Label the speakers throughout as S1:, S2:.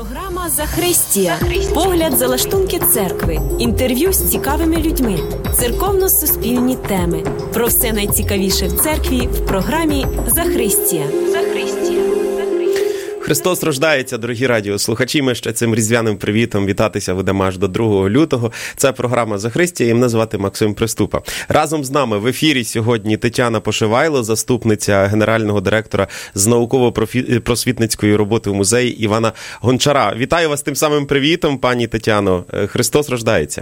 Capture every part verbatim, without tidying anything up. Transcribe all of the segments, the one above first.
S1: Програма «Захристія». Погляд за лаштунки церкви. Інтерв'ю з цікавими людьми. Церковно-суспільні теми. Про все найцікавіше в церкві в програмі «Захристія». «Захристія».
S2: Христос рождається, дорогі радіослухачі. Ми ще цим різдвяним привітом вітатися будемо аж до другого лютого. Це програма «Захристія» і мене звати Максим Приступа. Разом з нами в ефірі сьогодні Тетяна Пошивайло, заступниця генерального директора з науково-просвітницької роботи в музеї Івана Гончара. Вітаю вас тим самим привітом, пані Тетяно. Христос рождається.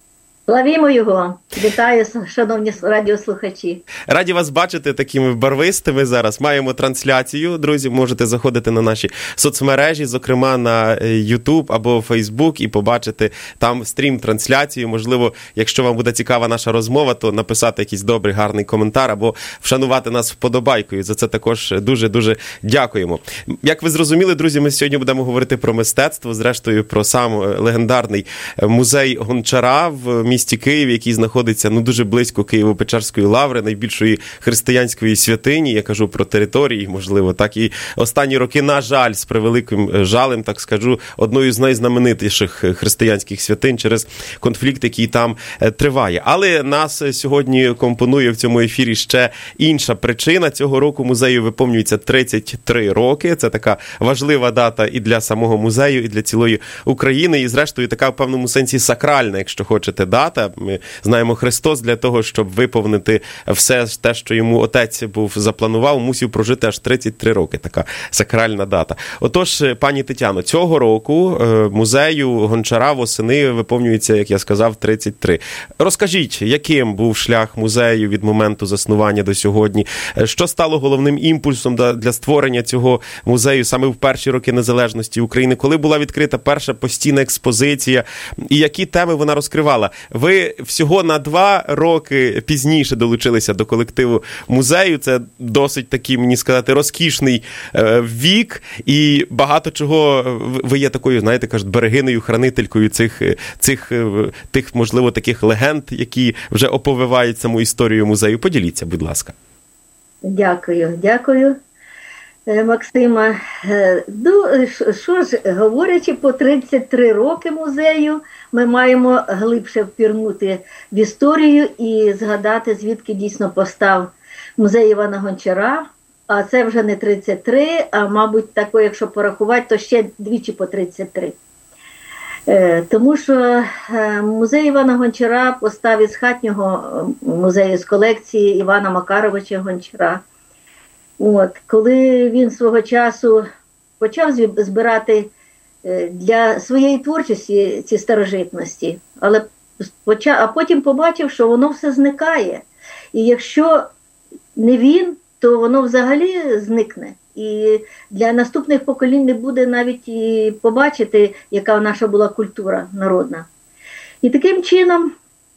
S3: Славімо його! Вітаю, шановні радіослухачі!
S2: Раді вас бачити такими барвистими зараз. Маємо трансляцію, друзі, можете заходити на наші соцмережі, зокрема на YouTube або Facebook, і побачити там стрім-трансляцію. Можливо, якщо вам буде цікава наша розмова, то написати якийсь добрий, гарний коментар або вшанувати нас вподобайкою. За це також дуже-дуже дякуємо. Як ви зрозуміли, друзі, ми сьогодні будемо говорити про мистецтво, зрештою про сам легендарний музей Гончара в місті місті Києві, який знаходиться ну дуже близько Києво-Печерської лаври, найбільшої християнської святині. Я кажу про території, можливо, так і останні роки, на жаль, з превеликим жалем, так скажу, одною з найзнаменитіших християнських святинь через конфлікт, який там триває. Але нас сьогодні компонує в цьому ефірі ще інша причина. Цього року музею виповнюється тридцять три роки. Це така важлива дата і для самого музею, і для цілої України, і зрештою така в певному сенсі сакральна, якщо хочете, дата. Ми знаємо, Христос для того, щоб виповнити все те, що йому Отець був запланував, мусив прожити аж тридцять три роки. Така сакральна дата. Отож, пані Тетяно, цього року музею Гончара восени виповнюється, як я сказав, тридцять три. Розкажіть, яким був шлях музею від моменту заснування до сьогодні? Що стало головним імпульсом для створення цього музею саме в перші роки незалежності України? Коли була відкрита перша постійна експозиція? І які теми вона розкривала? Ви всього на два роки пізніше долучилися до колективу музею. Це досить такий, мені сказати, розкішний е, вік. І багато чого ви є такою, знаєте, кажуть, берегинею, хранителькою цих, цих тих, можливо, таких легенд, які вже оповивають саму історію музею. Поділіться, будь ласка.
S3: Дякую, дякую, Максима. Ну, що ж, говорячи по тридцять три роки музею, ми маємо глибше впірнути в історію і згадати, звідки дійсно постав музей Івана Гончара. А це вже не тридцять три, а, мабуть, тако, якщо порахувати, то ще двічі по тридцять три. Тому що музей Івана Гончара постав із хатнього музею з колекції Івана Макаровича Гончара. От, коли він свого часу почав збирати для своєї творчості ці старожитності, але а потім побачив, що воно все зникає. І якщо не він, то воно взагалі зникне. І для наступних поколінь не буде навіть і побачити, яка наша була культура народна. І таким чином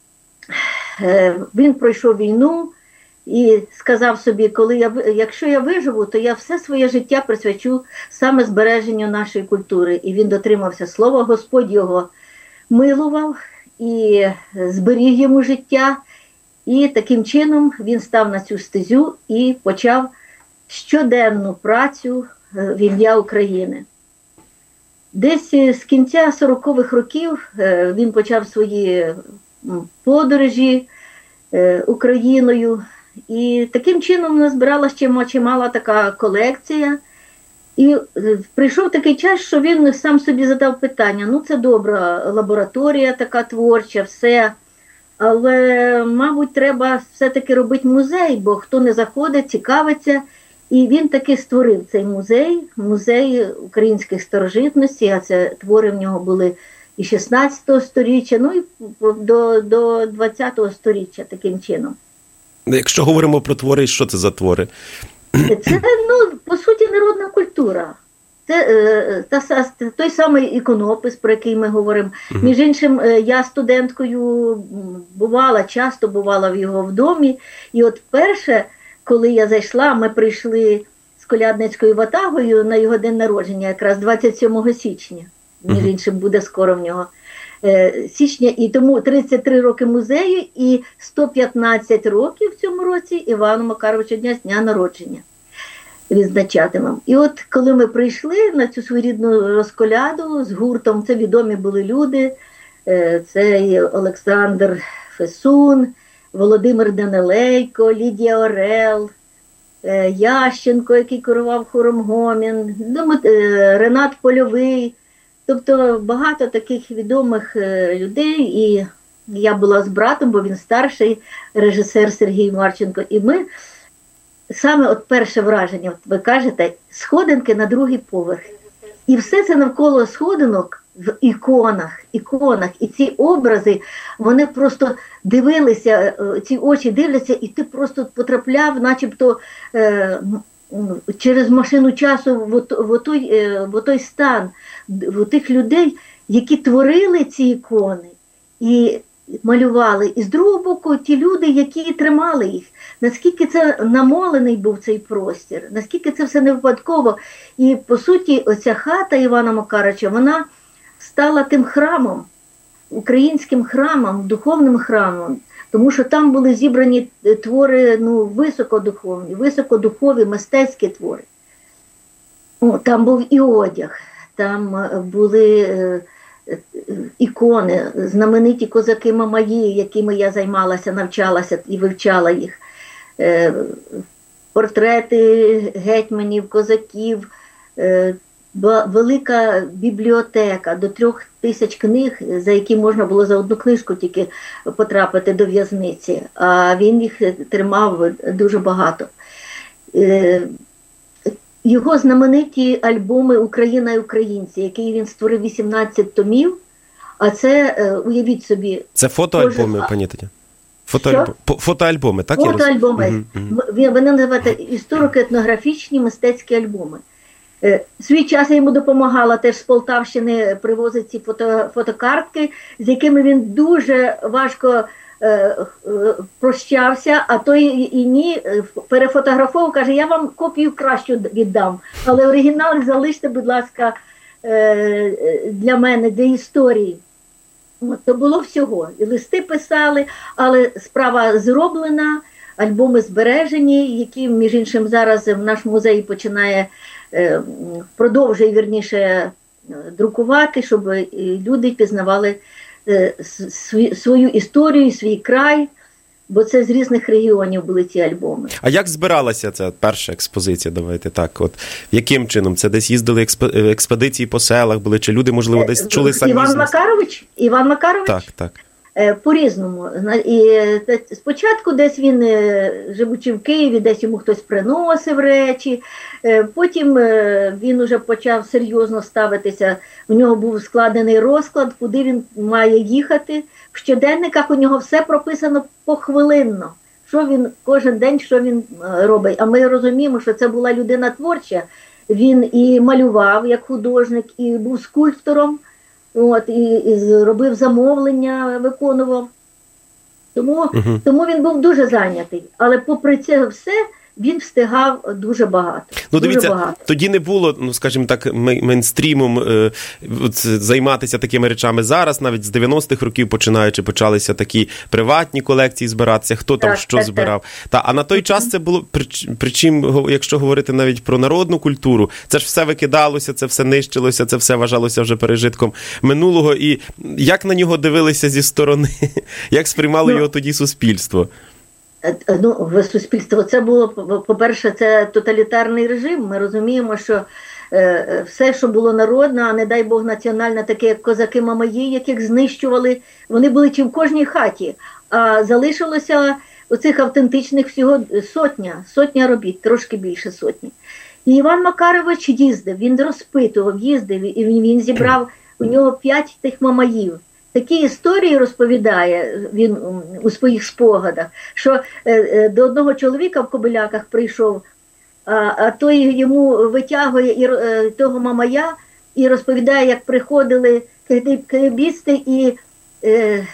S3: він пройшов війну і сказав собі, коли я, якщо я виживу, то я все своє життя присвячу саме збереженню нашої культури. І він дотримався слова, Господь його милував і зберіг йому життя. І таким чином він став на цю стезю і почав щоденну працю в ім'я України. Десь з кінця сорокових років він почав свої подорожі Україною. І таким чином назбиралася ще чимала така колекція. І прийшов такий час, що він сам собі задав питання, ну це добра лабораторія така творча, все, але, мабуть, треба все-таки робити музей, бо хто не заходить, цікавиться. І він таки створив цей музей, музей українських старожитностей, а це твори в нього були і шістнадцятого сторіччя, ну і до, до двадцятого сторіччя таким чином.
S2: Якщо говоримо про твори, що це за твори?
S3: Це, ну, по суті, народна культура. Це е, та, той самий іконопис, про який ми говоримо. Uh-huh. Між іншим, я студенткою бувала, часто бувала в його в домі. І от перше, коли я зайшла, ми прийшли з колядницькою ватагою на його день народження, якраз двадцять сьомого січня. Між іншим, буде скоро в нього. Січня, і тому тридцять три роки музею і сто п'ятнадцять років в цьому році Івану Макаровичу дня з дня народження. відзначатимемо. І от коли ми прийшли на цю своєрідну розколяду з гуртом, це відомі були люди, це і Олександр Фесун, Володимир Данилейко, Лідія Орел, Ященко, який керував хором Гомін, Ренат Польовий, тобто багато таких відомих людей, і я була з братом, бо він старший, режисер Сергій Марченко, і ми саме от перше враження, от ви кажете, сходинки на другий поверх. І все це навколо сходинок в іконах, іконах. І ці образи, вони просто дивилися, ці очі дивляться, і ти просто потрапляв, начебто, е, через машину часу в, в, той, е, в той стан, в тих людей, які творили ці ікони і малювали. І з другого боку, ті люди, які тримали їх. Наскільки це намолений був цей простір, наскільки це все не випадково. І, по суті, оця хата Івана Макаровича, вона стала тим храмом, українським храмом, духовним храмом, тому що там були зібрані твори, ну, високодуховні, високодухові, мистецькі твори. О, там був і одяг, там були е, е, ікони, знамениті козаки Мамаї, якими я займалася, навчалася і вивчала їх. Е, портрети гетьманів, козаків, е, велика бібліотека, до трьох тисяч книг, за які можна було за одну книжку тільки потрапити до в'язниці, а він їх тримав дуже багато. Його знамениті альбоми «Україна і українці», які він створив вісімнадцять томів, а це, уявіть собі...
S2: Це фотоальбоми, кожен... пані Тетяно? Фотоальбоми, фотоальбоми, так?
S3: Фотоальбоми. Угу. Вони називають історико-етнографічні мистецькі альбоми. Свій час я йому допомагала, теж з Полтавщини привозить ці фото, фотокартки, з якими він дуже важко е, е, прощався, а той і ні, перефотографував, каже, я вам копію кращу віддам, але оригінал залиште, будь ласка, е, для мене, для історії. От, то було всього. І листи писали, але справа зроблена, альбоми збережені, які, між іншим, зараз в наш музей починає продовжує, вірніше, друкувати, щоб люди пізнавали свою історію, свій край, бо це з різних регіонів були ці альбоми.
S2: А як збиралася ця перша експозиція, давайте так, от яким чином? Це десь їздили експедиції по селах були, чи люди, можливо, десь чули самі?
S3: Іван Макарович? Іван Макарович?
S2: Так, так.
S3: По-різному. І спочатку десь він, живучи в Києві, десь йому хтось приносив речі, потім він уже почав серйозно ставитися, у нього був складений розклад, куди він має їхати. В щоденниках у нього все прописано похвилинно, що він кожен день, що він робить. А ми розуміємо, що це була людина творча, він і малював як художник, і був скульптором. От, і, і робив замовлення, виконував. Тому, угу. тому він був дуже зайнятий. Але попри це все, він встигав дуже багато.
S2: Ну,
S3: дуже
S2: дивіться,
S3: багато.
S2: Тоді не було, ну, скажімо так, мейнстрімом е, займатися такими речами. Зараз, навіть з дев'яностих років починаючи, почалися такі приватні колекції збиратися, хто там
S3: так,
S2: що
S3: так,
S2: збирав.
S3: Так.
S2: Та, а на той час це було, причому, якщо говорити навіть про народну культуру, це ж все викидалося, це все нищилося, це все вважалося вже пережитком минулого. І як на нього дивилися зі сторони? Як сприймало ну, його тоді суспільство?
S3: Ну, суспільство, це було, по-перше, це тоталітарний режим. Ми розуміємо, що е, все, що було народне, а не дай Бог національне, таке як козаки Мамаї, яких знищували, вони були чи в кожній хаті. А залишилося оцих автентичних всього сотня, сотня робіт, трошки більше сотні. І Іван Макарович їздив, він розпитував, їздив, і він, він зібрав у нього п'ять тих Мамаїв. Такі історії розповідає він у своїх спогадах, що е, до одного чоловіка в Кобиляках прийшов, а, а той йому витягує і, е, того Мамая і розповідає, як приходили кегебісти і е,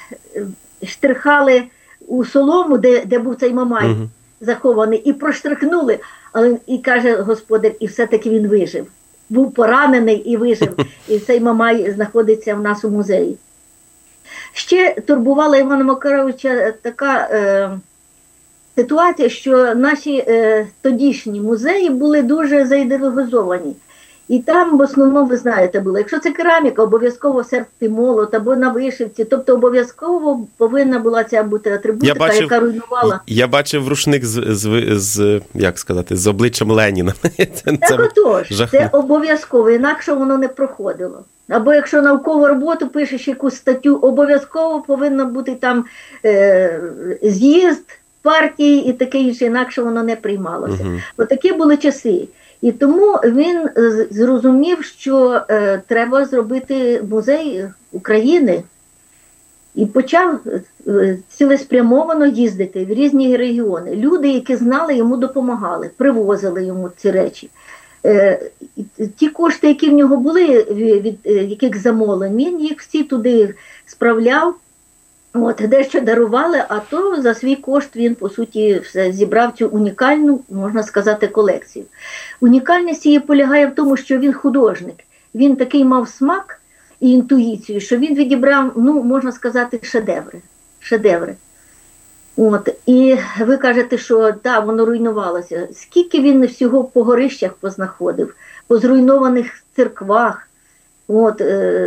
S3: штрихали у солому, де, де був цей Мамай угу. захований, і проштрихнули, але і каже господар, і все-таки він вижив. Був поранений і вижив, і цей Мамай знаходиться в нас у музеї. Ще турбувала Івана Макаровича така, е, ситуація, що наші е, тодішні музеї були дуже заідеологізовані. І там в основному, ви знаєте, було, якщо це кераміка, обов'язково серпти молот або на вишивці, тобто обов'язково повинна була ця бути атрибутика, бачив, яка руйнувала.
S2: Я бачив рушник з, з, з як сказати, з обличчям Леніна.
S3: Це, так отож, це обов'язково, інакше воно не проходило. Або якщо наукову роботу пишеш якусь статтю, обов'язково повинен бути там е, з'їзд партії і таке інше, інакше воно не приймалося. Угу. Отакі були часи. І тому він зрозумів, що е, треба зробити музей України і почав е, цілеспрямовано їздити в різні регіони. Люди, які знали, йому допомагали, привозили йому ці речі. Е, ті кошти, які в нього були, від, від яких замовлень, він їх всі туди справляв. От, дещо дарували, а то за свій кошт він, по суті, все зібрав цю унікальну, можна сказати, колекцію. Унікальність її полягає в тому, що він художник. Він такий мав смак і інтуїцію, що він відібрав, ну, можна сказати, шедеври. Шедеври. От, і ви кажете, що так, воно руйнувалося. Скільки він всього по горищах познаходив, по зруйнованих церквах, от,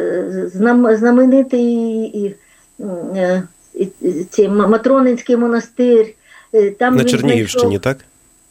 S3: знаменитий цей Матронинський монастир. Там
S2: на Чернігівщині, знайшов... так?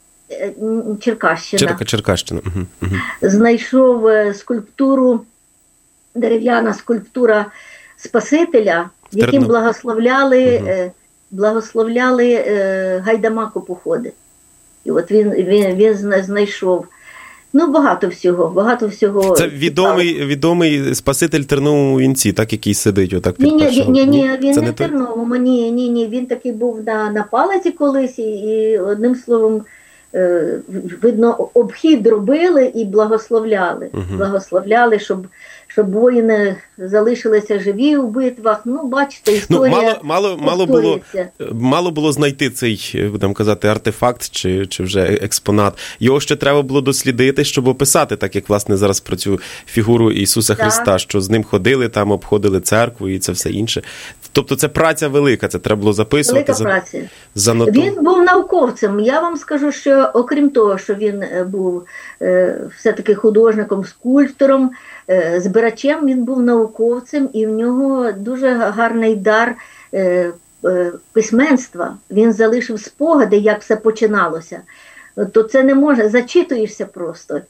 S3: Черкащина.
S2: Черка, Черкащина. Угу, угу.
S3: Знайшов скульптуру, дерев'яна скульптура Спасителя, яким благословляли, угу. благословляли гайдамаку походи. І от він, він, він знайшов. Ну, багато всього, багато всього.
S2: Це відомий, відомий Спаситель в терновому вінці, так, який сидить отак під першого.
S3: Ні, ні, ні, він це не в терновому, ні, ні, ні, він такий був на, на палиці колись, і одним словом, е, видно, обхід робили і благословляли. Угу. Благословляли, щоб, щоб воїни залишилися живі у битвах. Ну, бачите, історія
S2: ну, мало, мало, мало, було, мало було знайти цей, будемо казати, артефакт чи, чи вже експонат. Його ще треба було дослідити, щоб описати, так як, власне, зараз про цю фігуру Ісуса так. Христа, що з ним ходили, там обходили церкву і це все інше. Тобто це праця велика, це треба було записувати.
S3: Велика праця.
S2: Заноту...
S3: Він був науковцем. Я вам скажу, що окрім того, що він був е, все-таки художником, скульптором, е, збирачем, він був науковцем, і в нього дуже гарний дар е, е, письменства. Він залишив спогади, як все починалося. То це не може, зачитуєшся просто.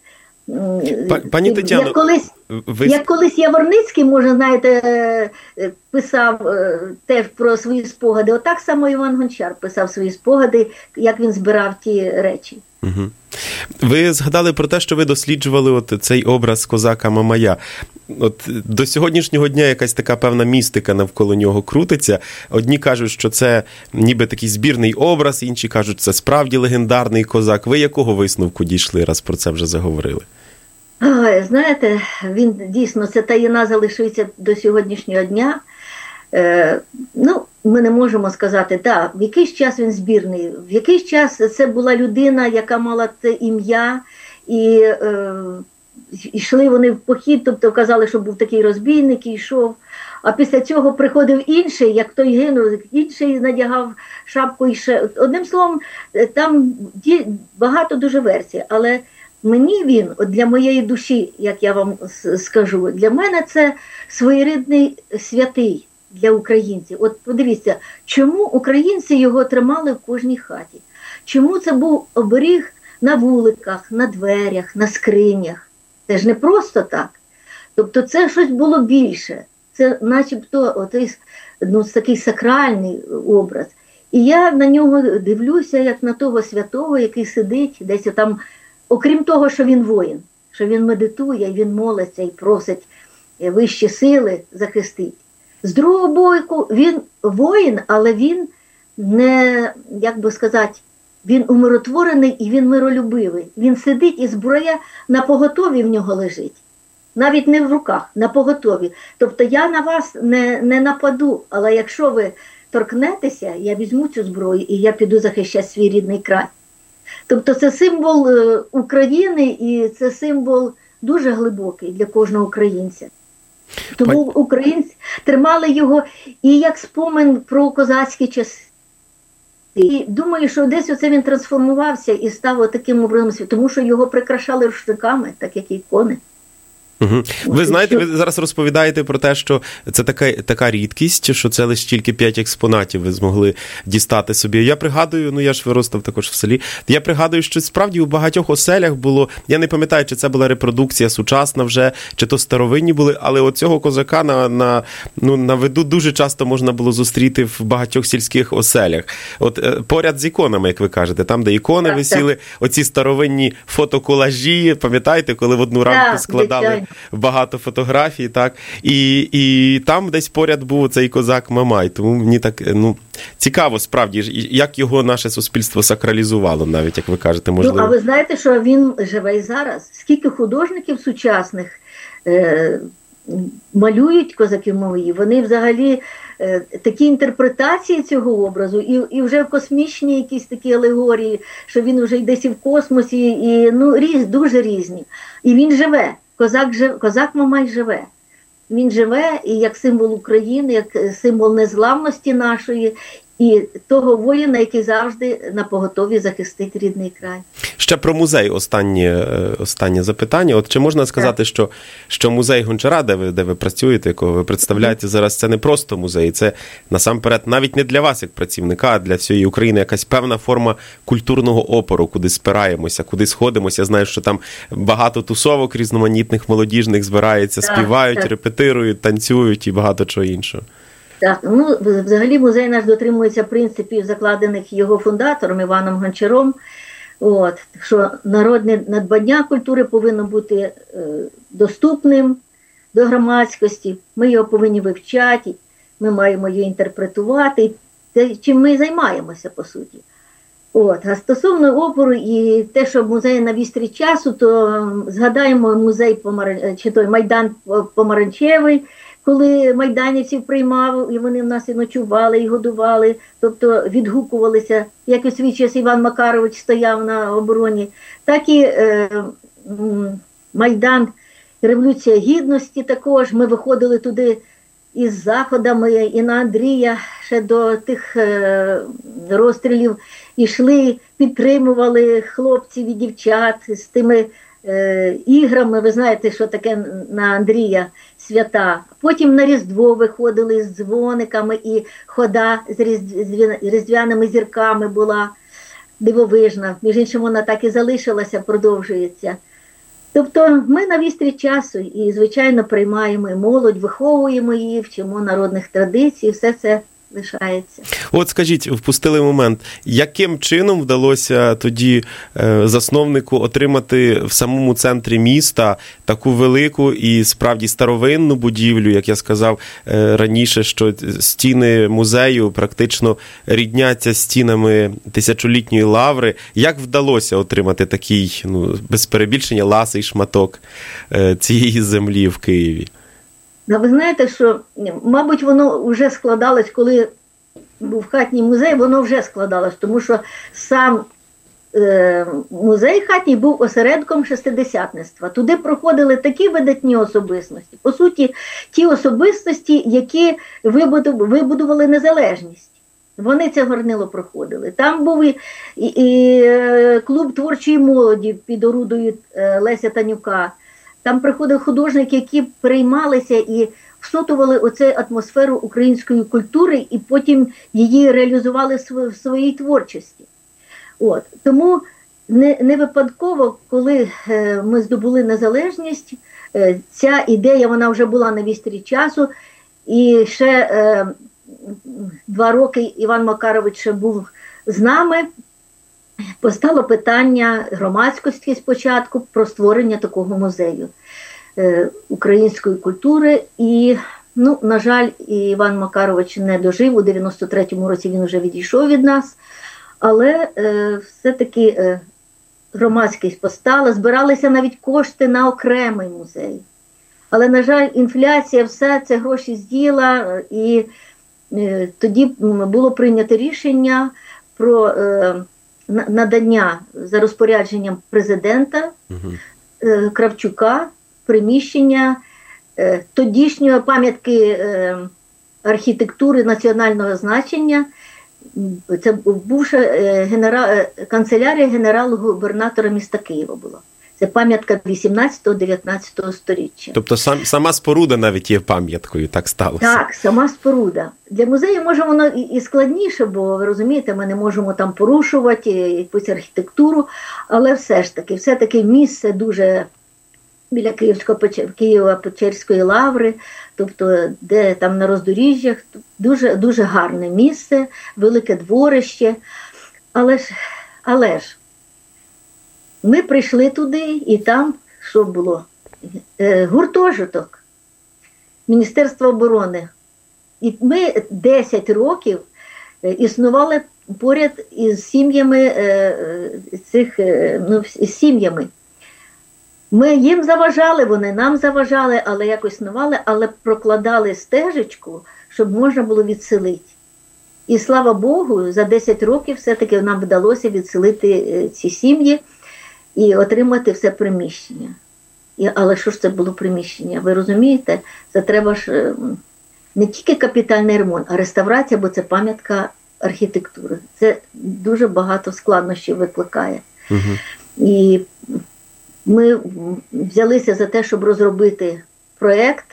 S2: Пані Тетяно,
S3: як колись,
S2: ви...
S3: як колись Яворницький, може, знаєте, писав теж про свої спогади, отак само Іван Гончар писав свої спогади, як він збирав ті речі.
S2: Угу. Ви згадали про те, що ви досліджували от цей образ козака Мамая. От до сьогоднішнього дня якась така певна містика навколо нього крутиться. Одні кажуть, що це ніби такий збірний образ, інші кажуть, це справді легендарний козак. Ви якого висновку дійшли, раз про це вже заговорили?
S3: Ой, знаєте, він дійсно, ця таїна залишиться до сьогоднішнього дня. Е, ну, ми не можемо сказати, так, в якийсь час він збірний, в якийсь час це була людина, яка мала це ім'я, і е, йшли вони в похід, тобто казали, що був такий розбійник і йшов, а після цього приходив інший, як той гинув, інший надягав шапку і ще. Одним словом, там багато дуже версій, але мені він, от для моєї душі, як я вам скажу, для мене це своєрідний святий для українців. От подивіться, чому українці його тримали в кожній хаті? Чому це був оберіг на вуликах, на дверях, на скринях? Це ж не просто так. Тобто це щось було більше. Це начебто отий, ну, такий сакральний образ. І я на нього дивлюся, як на того святого, який сидить десь там, окрім того, що він воїн, що він медитує, він молиться і просить вищі сили захистити. З другого боку, він воїн, але він не, як би сказати, він умиротворений і він миролюбивий. Він сидить і зброя на поготові в нього лежить. Навіть не в руках, на поготові. Тобто я на вас не, не нападу, але якщо ви торкнетеся, я візьму цю зброю і я піду захищати свій рідний край. Тобто це символ України і це символ дуже глибокий для кожного українця. Тому українці тримали його і як спомин про козацькі часи. І думаю, що десь оце він трансформувався і став таким образом, тому що його прикрашали рушниками, так як ікони.
S2: Угу. Ви знаєте, ви зараз розповідаєте про те, що це така, така рідкість, що це лише тільки п'ять експонатів ви змогли дістати собі. Я пригадую, ну я ж виростав також в селі, я пригадую, що справді у багатьох оселях було, я не пам'ятаю, чи це була репродукція сучасна вже, чи то старовинні були, але оцього козака на, на, ну, на виду дуже часто можна було зустріти в багатьох сільських оселях. От поряд з іконами, як ви кажете, там, де ікони так, висіли, так. Оці старовинні фотоколажі, пам'ятаєте, коли в одну рамку так, складали дитя. Багато фотографій, так, і, і там десь поряд був цей козак Мамай, тому мені так, ну, цікаво справді, як його наше суспільство сакралізувало, навіть, як ви кажете, можливо.
S3: Ну, а ви знаєте, що він живе і зараз? Скільки художників сучасних е, малюють козаків Мамаї, вони взагалі е, такі інтерпретації цього образу, і, і вже космічні якісь такі алегорії, що він вже десь і в космосі, і, ну, різ, дуже різні. І він живе. Козак, жив, козак Мамай живе. Він живе і як символ України, як символ незламності нашої, і того воїна, який завжди напоготові захистить рідний край.
S2: Ще про музей останнє, останнє запитання. От чи можна сказати, що, що музей Гончара, де ви, де ви працюєте, якого ви представляєте зараз, це не просто музей, це насамперед навіть не для вас як працівника, а для всієї України якась певна форма культурного опору, куди спираємося, куди сходимося. Я знаю, що там багато тусовок різноманітних, молодіжних збирається, так, співають, так. репетирують, танцюють і багато чого іншого.
S3: Так, ну, взагалі музей наш дотримується принципів, закладених його фундатором Іваном Гончаром. От, що народне надбання культури повинно бути е, доступним до громадськості. Ми його повинні вивчати, ми маємо його інтерпретувати. Те, чим ми займаємося, по суті. От, а стосовно опору і те, що музей на вістрі часу, то згадаємо музей Помаран... чи той Майдан Помаранчевий, коли майданівців приймав, і вони в нас і ночували, і годували, тобто відгукувалися, як у свій час Іван Макарович стояв на обороні, так і е, Майдан, Революція Гідності також, ми виходили туди із заходами, і на Андрія ще до тих е, розстрілів йшли, підтримували хлопців і дівчат з тими е, іграми, ви знаєте, що таке на Андрія свята. Потім на Різдво виходили з дзвониками, і хода з різдвяними зірками була дивовижна. Між іншим, вона так і залишилася, продовжується. Тобто ми на вістрі часу і, звичайно, приймаємо і молодь, виховуємо її, вчимо народних традицій, все це лишається.
S2: От скажіть, впустили момент, яким чином вдалося тоді е, засновнику отримати в самому центрі міста таку велику і справді старовинну будівлю, як я сказав е, раніше, що стіни музею практично рідняться стінами тисячолітньої лаври. Як вдалося отримати такий, ну, без перебільшення, ласий шматок е, цієї землі в Києві?
S3: А ви знаєте, що, мабуть, воно вже складалось, коли був хатній музей, воно вже складалось, тому що сам е, музей хатній був осередком шестидесятництва. Туди проходили такі видатні особистості, по суті, ті особистості, які вибудували незалежність. Вони це горнило проходили. Там був і, і, і клуб творчої молоді під орудою Леся Танюка. Там приходили художники, які приймалися і всотували оцю атмосферу української культури і потім її реалізували в своїй творчості. От. Тому не, не випадково, коли е, ми здобули незалежність, е, ця ідея, вона вже була на вістрі часу, і ще е, два роки Іван Макарович ще був з нами. Постало питання громадськості спочатку про створення такого музею е, української культури. І, ну, на жаль, Іван Макарович не дожив, у дев'яносто третьому році він вже відійшов від нас, але е, все-таки е, громадськість постала, збиралися навіть кошти на окремий музей. Але, на жаль, інфляція, все це гроші з'їла, і е, тоді було прийнято рішення про е, надання за розпорядженням президента uh-huh. Кравчука приміщення тодішньої пам'ятки архітектури національного значення це бувша генерал, канцелярія генерал-губернатора міста Києва була. Це пам'ятка вісімнадцятого-дев'ятнадцятого сторіччя.
S2: Тобто сам, сама споруда навіть є пам'яткою, так сталося?
S3: Так, сама споруда. Для музею, може, воно і складніше, бо, ви розумієте, ми не можемо там порушувати якусь архітектуру, але все ж таки, все-таки місце дуже біля Києво-Печерської лаври, тобто де там на роздоріжжях, дуже, дуже гарне місце, велике дворище. Але ж, але ж, ми прийшли туди, і там, що було? Е, гуртожиток Міністерства оборони. І ми десять років існували поряд із сім'ями, е, цих, е, ну, з сім'ями. Ми їм заважали, вони нам заважали, але якось існували, але прокладали стежечку, щоб можна було відселити. І слава Богу, за десять років все-таки нам вдалося відселити ці сім'ї і отримати все приміщення. І, але що ж це було приміщення? Ви розумієте, це треба ж не тільки капітальний ремонт, а реставрація, бо це пам'ятка архітектури. Це дуже багато складнощів викликає. Угу. І ми взялися за те, щоб розробити проєкт.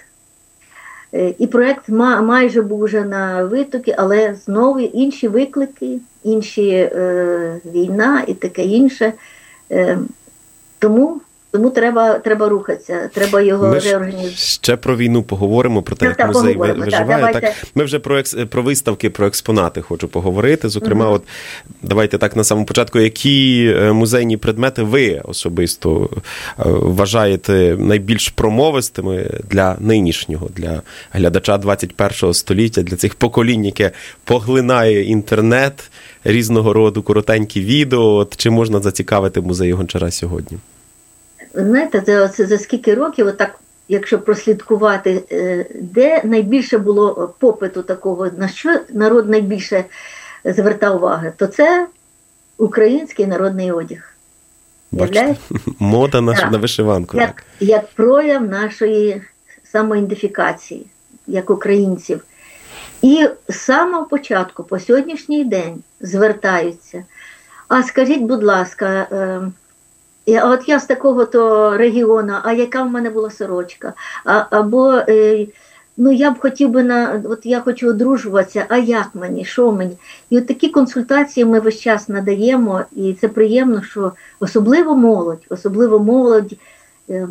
S3: І проєкт майже був вже на витокі, але знову інші виклики, інші е, війна і таке інше. Е, тому тому треба, треба рухатися, треба його реорганізувати.
S2: Ще про війну поговоримо, про те, як так, музей виживає. Так, так, ми вже про, екс, про виставки, про експонати хочу поговорити. Зокрема, угу. от давайте так на самому початку, які музейні предмети ви особисто вважаєте найбільш промовистими для нинішнього, для глядача двадцять першого століття, для цих поколінь, яке поглинає інтернет, різного роду коротенькі відео. От, чи можна зацікавити музей Гончара сьогодні?
S3: Знаєте, це, це за скільки років, отак, якщо прослідкувати, де найбільше було попиту такого, на що народ найбільше звертав увагу, то це український народний одяг.
S2: Бачите, мода на, на вишиванку.
S3: Як,
S2: так.
S3: як прояв нашої самоідентифікації, як українців. І з самого початку, по сьогоднішній день, звертаються. А скажіть, будь ласка, а от я з такого-то регіону, а яка в мене була сорочка? А, або, ну, я б хотів би, на, от я хочу одружуватися, а як мені, що мені? І от такі консультації ми весь час надаємо, і це приємно, що особливо молодь, особливо молодь е,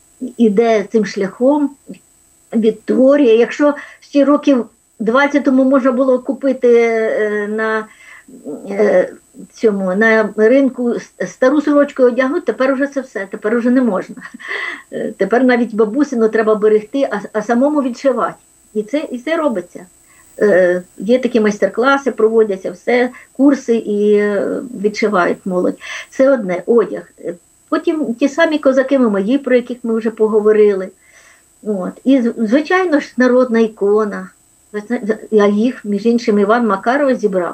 S3: іде цим шляхом, відтворює. Якщо ще років двадцять тому можна було купити е, на... Е, цьому, на ринку стару сорочку одягнути, тепер вже це все, тепер вже не можна. Тепер навіть бабусину треба берегти, а, а самому відшивати. І це, і це робиться. Е, є такі майстер-класи, проводяться, все, курси і відшивають молодь. Це одне, одяг. Потім ті самі козаки мої, про яких ми вже поговорили. От. І, звичайно ж, народна ікона. Я їх, між іншим, Іван Макаров зібрав.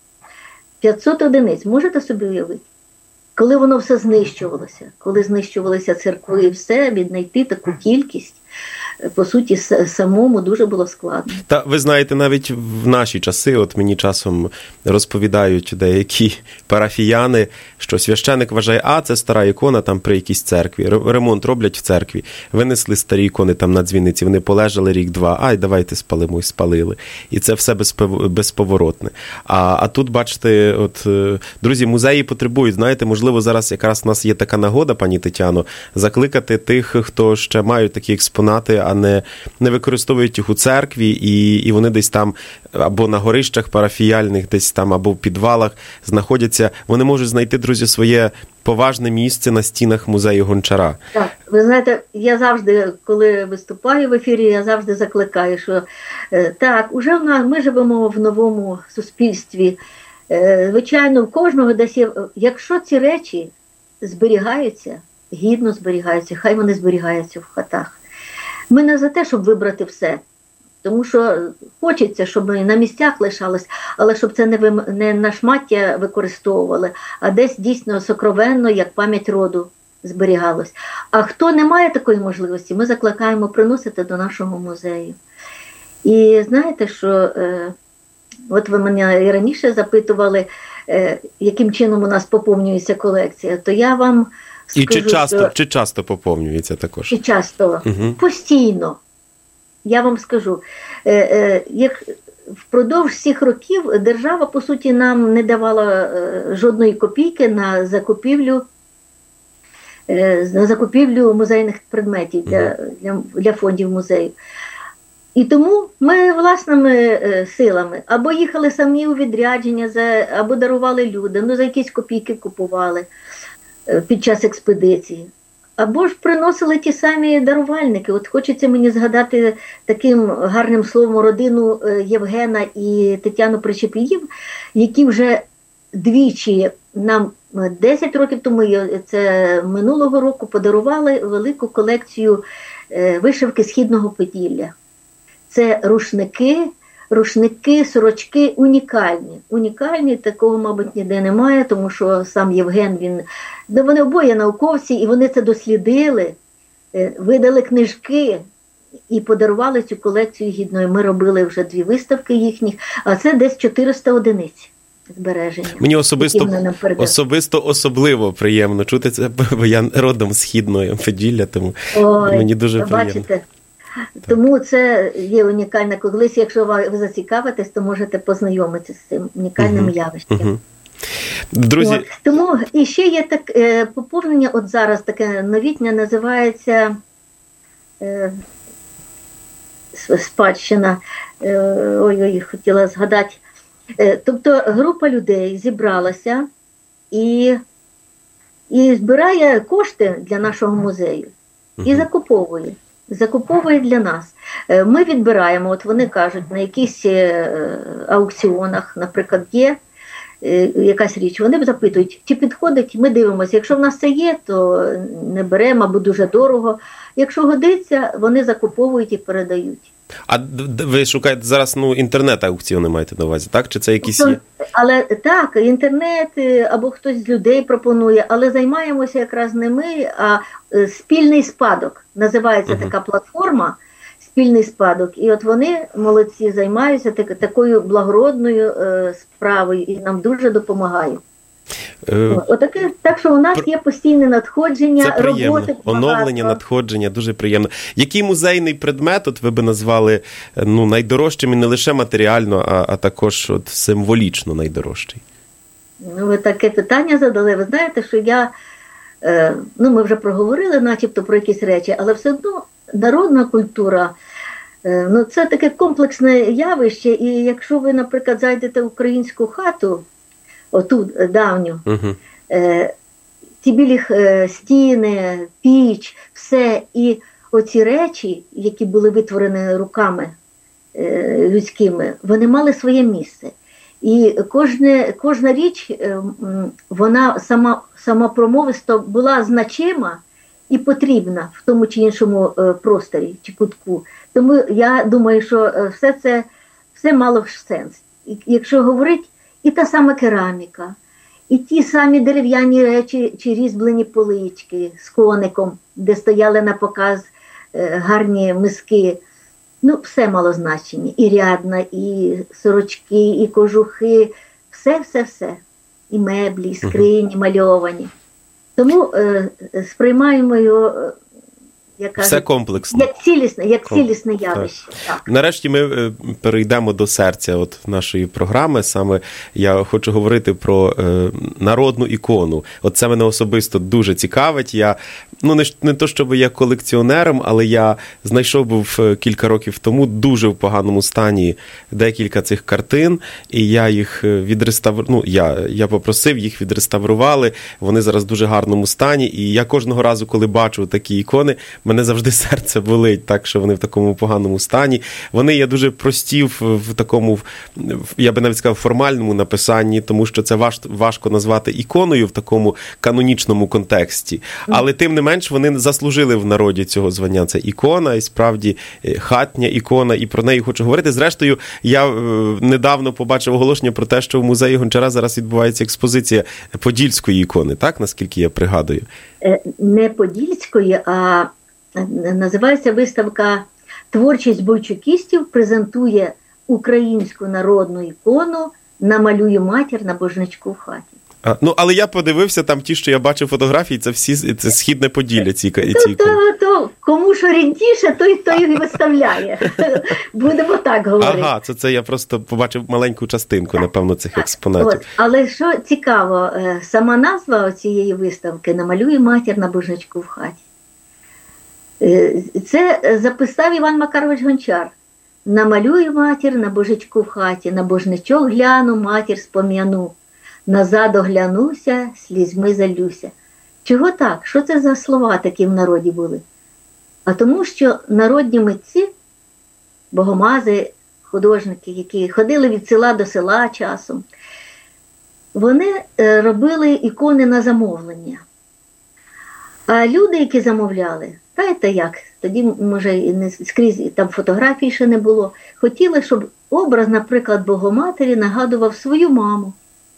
S3: п'ятсот одиниць, можете собі уявити? Коли воно все знищувалося, коли знищувалися церкви і все, віднайти таку кількість, по суті, самому дуже було складно.
S2: Та ви знаєте, навіть в наші часи, от мені часом розповідають деякі парафіяни, що священик вважає, а це стара ікона там при якійсь церкві, ремонт роблять в церкві, винесли старі ікони там на дзвіниці, вони полежали рік-два, ай, давайте спалимо, і спалили. І це все безповоротне. А, а тут, бачите, от, друзі, музеї потребують, знаєте, можливо, зараз якраз у нас є така нагода, пані Тетяно, закликати тих, хто ще мають такі експонати, а не, не використовують їх у церкві, і, і вони десь там або на горищах парафіяльних, десь там, або в підвалах знаходяться. Вони можуть знайти, друзі, своє поважне місце на стінах музею Гончара.
S3: Так, ви знаєте, я завжди, коли виступаю в ефірі, я завжди закликаю, що так, уже в нас, ми живемо в новому суспільстві. Звичайно, в кожного десь є, якщо ці речі зберігаються, гідно зберігаються, хай вони зберігаються в хатах. Ми не за те, щоб вибрати все, тому що хочеться, щоб на місцях лишалось, але щоб це не, ви, не на шмаття використовували, а десь дійсно сокровенно, як пам'ять роду, зберігалось. А хто не має такої можливості, ми закликаємо приносити до нашого музею. І знаєте, що е, от ви мене і раніше запитували, яким чином у нас поповнюється колекція, то я вам скажу,
S2: і чи часто,
S3: що...
S2: чи часто поповнюється також?
S3: Чи часто?
S2: Угу.
S3: Постійно. Я вам скажу, як впродовж всіх років держава, по суті, нам не давала жодної копійки на закупівлю на закупівлю музейних предметів для, для, для фондів музею. І тому ми власними силами або їхали самі у відрядження, за, або дарували людям, ну за якісь копійки купували під час експедиції. Або ж приносили ті самі дарувальники. От хочеться мені згадати таким гарним словом родину Євгена і Тетяну Причепіїв, які вже двічі нам десять років тому, це минулого року, подарували велику колекцію вишивки Східного Поділля. Це рушники, рушники, сорочки унікальні. Унікальні, такого, мабуть, ніде немає, тому що сам Євген, він, ну, вони обоє науковці, і вони це дослідили, видали книжки і подарували цю колекцію гідною. Ми робили вже дві виставки їхніх, а це десь чотириста одиниць збереження.
S2: Мені особисто, особисто особливо приємно чути це, бо я родом з Східного Поділля, тому Ой, мені дуже приємно.
S3: Бачите? Тому це є унікальна колись, якщо ви зацікавитесь, то можете познайомитися з цим унікальним uh-huh. явищем. Uh-huh.
S2: Друзі...
S3: От, тому і ще є так, е, поповнення, от зараз таке новітнє, називається е, спадщина, е, ой-ой, хотіла згадати. Е, тобто група людей зібралася і, і збирає кошти для нашого музею uh-huh. і закуповує. Закуповує для нас. Ми відбираємо, от вони кажуть, на якихось аукціонах, наприклад, є якась річ, вони запитують, чи підходить, ми дивимося. Якщо в нас це є, то не беремо, або дуже дорого. Якщо годиться, вони закуповують і передають.
S2: А ви шукаєте зараз, ну, інтернет-аукціони маєте на увазі, так? Чи це якісь є?
S3: Але так, інтернет, або хтось з людей пропонує, але займаємося якраз не ми, а спільний спадок. Називається uh-huh. така платформа «Спільний спадок». І от вони, молодці, займаються так, такою благородною е, справою і нам дуже допомагають. Uh, Отаке, так що у нас є постійне надходження,
S2: це приємно.
S3: Роботи.
S2: Оновлення, надходження, дуже приємно. Який музейний предмет от ви би назвали, ну, найдорожчим і не лише матеріально, а, а також от символічно найдорожчий?
S3: Ну, ви таке питання задали. Ви знаєте, що я, е, ну, ми вже проговорили начебто про якісь речі, але все одно народна культура, е, ну, це таке комплексне явище, і якщо ви, наприклад, зайдете в українську хату, отут, давню, uh-huh. е, ті білі е, стіни, піч, все. І оці речі, які були витворені руками е, людськими, вони мали своє місце. І кожне, кожна річ, е, вона сама, сама промовисто була значима і потрібна в тому чи іншому е, просторі чи кутку. Тому я думаю, що все це все мало сенс. І, якщо говорити, і та сама кераміка, і ті самі дерев'яні речі чи різьблені полички з коником, де стояли на показ е, гарні миски. Ну, все мало значення. І рядна, і сорочки, і кожухи. Все-все-все. І меблі, і скрині мальовані. Тому е, сприймаємо його... Яка,
S2: все комплексно.
S3: Як цілісне, як цілісне явище. Так.
S2: Так. Нарешті ми перейдемо до серця от нашої програми. Саме я хочу говорити про е, народну ікону. От це мене особисто дуже цікавить. Я, ну не, не то, щоб я колекціонером, але я знайшов був кілька років тому дуже в поганому стані декілька цих картин, і я їх відреставрував, ну, я, я попросив, їх відреставрували. Вони зараз в дуже гарному стані, і я кожного разу, коли бачу такі ікони, мене завжди серце болить, так, що вони в такому поганому стані. Вони є дуже прості в, в такому, я би навіть сказав, формальному написанні, тому що це важ, важко назвати іконою в такому канонічному контексті. Але тим не менш вони заслужили в народі цього звання. Це ікона, і справді хатня ікона, і про неї хочу говорити. Зрештою, я недавно побачив оголошення про те, що в музеї Гончара зараз відбувається експозиція подільської ікони, так, наскільки я пригадую?
S3: Не подільської, а називається виставка «Творчість бойчукістів» презентує українську народну ікону «Намалюю матір на божничку в хаті».
S2: А, ну, але я подивився, там ті, що я бачив фотографії, це всі, це Східне Поділля, ці, ці
S3: то,
S2: ікони.
S3: То, то, кому ж орієнтіше, той, той і виставляє. Будемо так говорити.
S2: Ага, це, це я просто побачив маленьку частинку, напевно, цих експонатів.
S3: От, але що цікаво, сама назва цієї виставки «Намалюю матір на божничку в хаті». Це записав Іван Макарович Гончар. «Намалюю матір на божничку в хаті, на божничок гляну, матір спом'яну. Назад оглянуся, слізьми залюся». Чого так? Що це за слова такі в народі були? А тому, що народні митці, богомази, художники, які ходили від села до села часом, вони робили ікони на замовлення. А люди, які замовляли, знаєте як, тоді, може, і не скрізь там фотографій ще не було, хотіли, щоб образ, наприклад, Богоматері нагадував свою маму,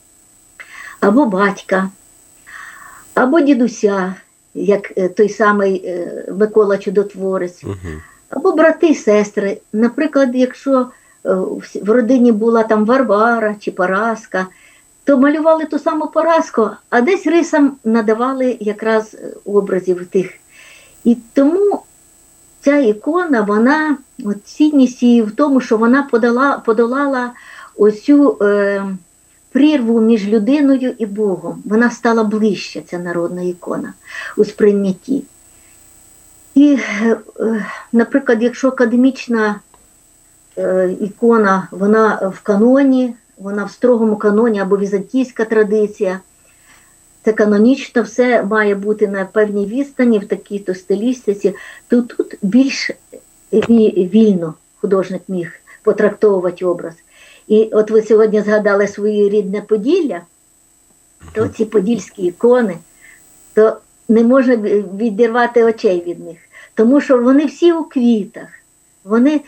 S3: або батька, або дідуся, як той самий Микола Чудотворець, угу. або брати, сестри. Наприклад, якщо в родині була там Варвара чи Параска, то малювали ту саму Параску, а десь рисам надавали якраз образів тих. І тому ця ікона, вона, от цінність її в тому, що вона подала, подолала ось цю е, прірву між людиною і Богом. Вона стала ближче, ця народна ікона, у сприйнятті. І, е, наприклад, якщо академічна е, ікона, вона в каноні, вона в строгому каноні або візантійська традиція, це канонічно, все має бути на певній відстані, в такій-то стилістиці, то тут більш вільно художник міг потрактовувати образ. І от ви сьогодні згадали своє рідне Поділля, то ці подільські ікони, то не можна відірвати очей від них, тому що вони всі у квітах, вони...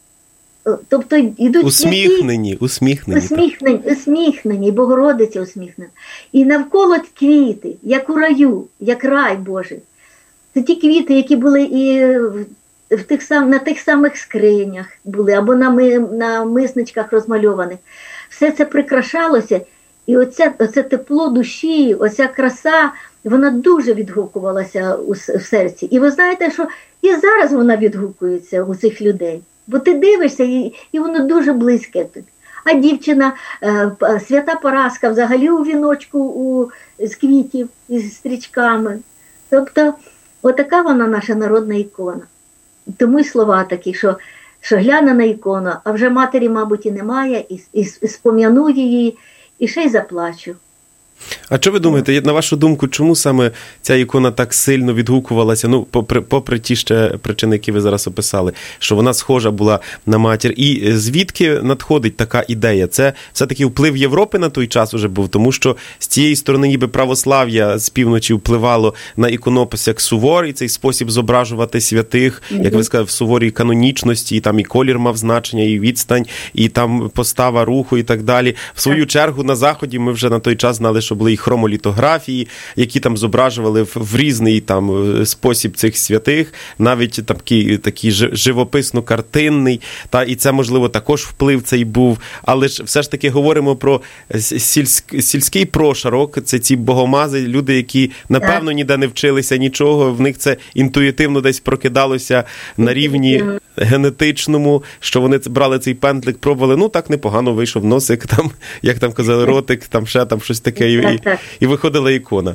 S3: Тобто йдуть
S2: усміхнені,
S3: які...
S2: усміхнені,
S3: усміхнені, усміхнені, Богородиця усміхнена. І навколо квіти, як у раю, як рай Божий. Це ті квіти, які були і в тих сам, на тих самих скринях були, або на, ми, на мисничках розмальованих. Все це прикрашалося, і оце, оце тепло душі, оця краса, вона дуже відгукувалася у, в серці. І ви знаєте, що і зараз вона відгукується у цих людей. Бо ти дивишся, і, і воно дуже близьке тут. А дівчина, е, свята Параска, взагалі у віночку у, з квітів, із стрічками. Тобто, отака вона наша народна ікона. Тому й слова такі, що, що гляне на ікону, а вже матері, мабуть, і немає, і, і, і спом'яну її, і ще й заплачу.
S2: А що ви думаєте, на вашу думку, чому саме ця ікона так сильно відгукувалася, ну, попри, попри ті ще причини, які ви зараз описали, що вона схожа була на матір, і звідки надходить така ідея? Це все-таки вплив Європи на той час уже був, тому що з цієї сторони ніби православ'я з півночі впливало на іконопис як суворий, цей спосіб зображувати святих, mm-hmm. як ви сказали, в суворій канонічності, і там і колір мав значення, і відстань, і там постава руху і так далі. В свою чергу на Заході ми вже на той час знали, що були і хромолітографії, які там зображували в, в різний там спосіб цих святих, навіть такий, такий живописно-картинний, та, і це, можливо, також вплив цей був, але ж все ж таки говоримо про сільськ, сільський прошарок, це ці богомази, люди, які, напевно, ніде не вчилися нічого, в них це інтуїтивно десь прокидалося на рівні генетичному, що вони брали цей пентлик, пробували, ну так непогано вийшов носик, там, як там казали, ротик, там ще там щось таке, і, і, і виходила ікона.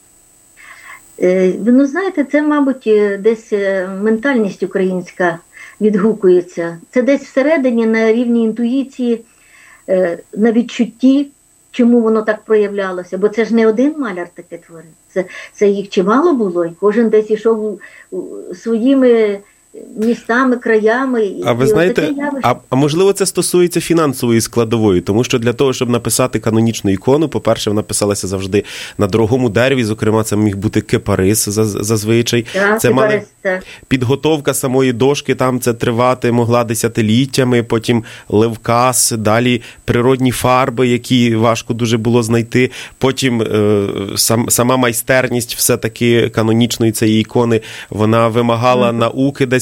S3: Е, ну, знаєте, це, мабуть, десь ментальність українська відгукується. Це десь всередині на рівні інтуїції, е, на відчутті, чому воно так проявлялося. Бо це ж не один маляр таке творив. Це, це їх чимало було, і кожен десь ішов своїми містами, краями.
S2: А ви знаєте, а, а можливо це стосується фінансової складової, тому що для того, щоб написати канонічну ікону, по-перше, вона писалася завжди на дорогому дереві, зокрема це міг бути кипарис зазвичай.
S3: Так,
S2: це
S3: кипарис,
S2: мали...
S3: так.
S2: Підготовка самої дошки, там це тривати могла десятиліттями, потім левкас, далі природні фарби, які важко дуже було знайти, потім е, сам, сама майстерність все-таки канонічної цієї ікони, вона вимагала mm-hmm. науки десь